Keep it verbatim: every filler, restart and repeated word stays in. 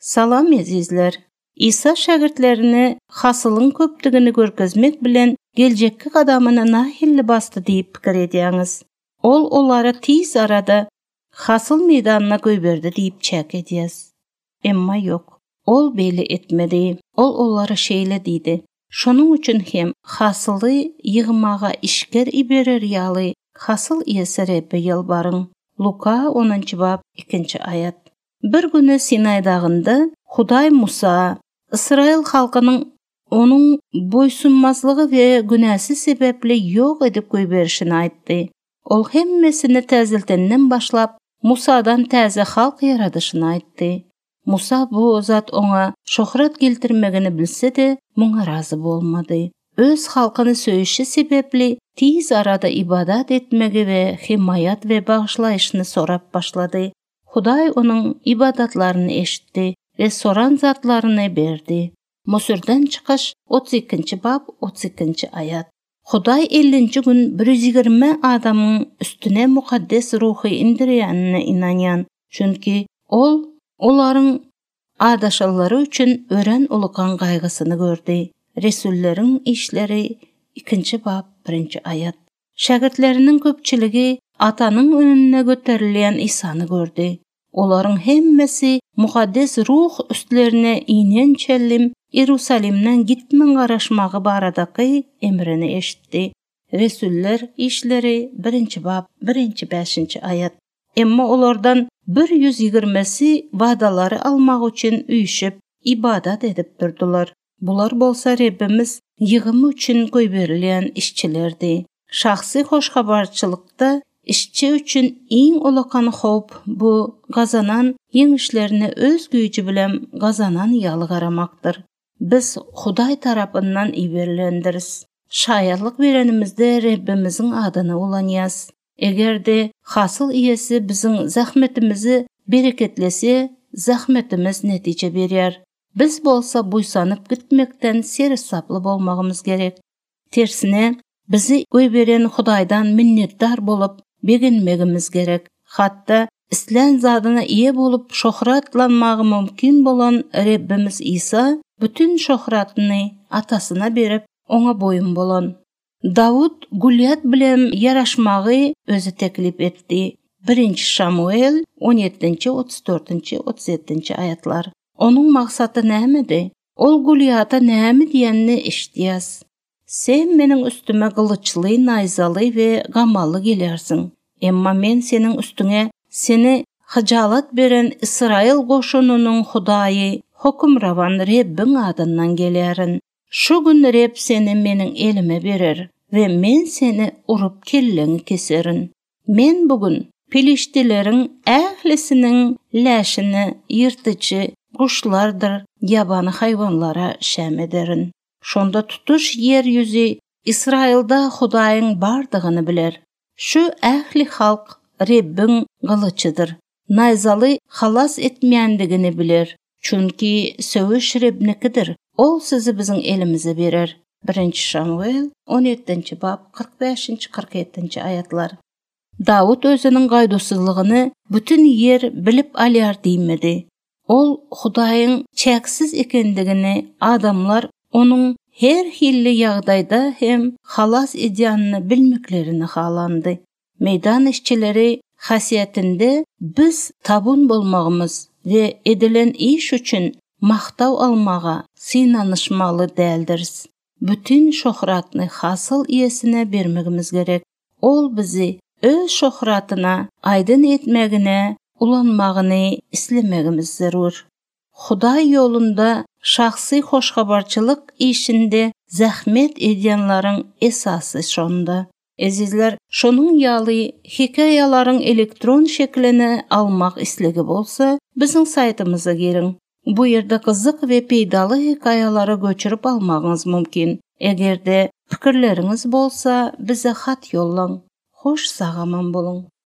Salam ezizler. İsa şagirdlerini hasılın köptügini görkezmek bilen gelecekki qadamına nahilli bastı deyip pikir ediýäňiz. Ol olara tiz arada hasıl meydanına göýberdi deyip çäk edýäs. Emma yok. Ol beli etmedi. Ol olara şeýle diýdi. Şonuň üçin hem hasyly ýygmaga işger iberer ýaly hasıl iýesi Rebbe ýalbaryň. Luka onuncu bab ikinci ayat. Bir güni Sinay dağında Hudaý Musa, Israil halkynyň onun boysunmazlygy we günäsi sebepli ýok edip goýberişini aýtdy. Ol hemmesini täzeltenden başlap Musadan täze halk ýaradyşyny aýtdy. Musa bu zat oňa şöhret geltirmegini bilse-de muňa razy bolmady. Öz halkyny söýüşi sebepli tiz arada ibadat etmegi we himayat we bagşlaýyşyny sorap başlady. Hudaý onuň ibadatlaryny eşitdi ve soran zatlaryny berdi. Musirden çıkış otuz ikinci bab otuz ikinci ayat. Hudaý ellinji gün bir yüz ýygrima adamyň üstüne mukaddes ruhy indirýänine inanýan. Çünki ol olaryň adaşallary üçin ören ulukan gaýgysyny gördi. Resulleriň işleri ikinci bab birinci ayat. Şagirdleriniň köpçiligi atanyň önüne göterilýän Isany gördi. Olaryň hemmesi mukaddes ruh üstlerine inen çellim Ýerusalimden gitmen garaşmagy baradaky emrini eşitdi. Resuller işleri birinci bab birinci beşinci ayat. Emma olardan bir yüz ýygirmesi wadalary almak üçin üýşüp ibadat edip durdular. Bular bolsa Rebbimiz ýygymy üçin goýberilýän işçilerdi. Şahsy hoşgabarçylykda işçi üçin iň olakan hop bu gazanan ýeňişlerini öz güýji bilen gazanan ýaly garamakdyr. Biz Hudaý tarapyndan iberlendiriz. Şaýarlyk berenimizde Rebbimiziň adyny ulanýas. Egerde hasyl iýesi biziň zahmetimizi bereketlese, zahmetimiz netije berýär. Biz bolsa buýsanyp gitmekden sersaply bolmagymyz gerek. Tersine bizi goýberen Hudaýdan minnetdar bolup beginmegimiz gerek. Hatda islen zadyna iýe bolup şöhratlanmagy mümkin bolan Rebbimiz İsa bütün şöhratyny atasyna berip oňa boyun bolan. Dawud Gulyat bilen yaraşmagy özü teklip etdi. birinci Şamuel on ýedinci otuz dördünci otuz ýedinci ayatlar. Onuň maksady nämedi? Ol Gulyata näme diýenini eşitýäs. Sen meniň üstüme gylyçly, naýzaly we gamaly gelersiň. Emma men seniň üstüňe seni hajalat beren Israil goşununyň Hudaýy, hukmrawan Rebbiň adyndan gelerin. Şu gün Reb seni meniň elime berer we men seni urup kelleňi keserin. Men bugün Piliştileriň ählisiniň läşini ýyrtyjy guşlardyr, ýabany haýwanlara şäm ederin. Şonda tutuş yer yüzi İsrailda Hudaýyň bardygyny biler. Şu ähli halk Rebbiň gylyçydyr. Naýzaly halas etmeýändigini biler. Çünki söwüş Rebnikidir. Ol sizi biziň elimize berer. birinci Şamuel on ýedinci bab kırk beşinci kırk ýedinci ayatlar. Dawud özüniň gaýdusuzlygyny bütün yer bilip alýar diýmedi. Ol Hudaýyň çäksiz ekendigini adamlar onuň her hilli ýagdaýda hem halas edýänini bilmeklerini halandy. Meydan işçileri hasiýetinde biz tabun bolmagymyz we edilen iş üçin maktaw almaga synanyşmaly däldirs. Bütün şöhratny hasyl iýesine bermegimiz gerek. Ol bizi öz şöhratyna aydyn etmegine ulanmagyny islemegimiz zarur. Hudaý ýolunda şahsy hoşgabarçylyk işinde zahmet edýänlaryň esasy şonda. Ezizler, şonuň ýaly hikaýalaryň elektron şeklini almak islegi bolsa, biziň saytymyza girin. Bu ýerde gyzyk we peýdaly hikaýalary göçürip almagyňyz mümkin. Egerde pikirleriňiz bolsa, bize hat ýollaň. Hoş sagaman bolun.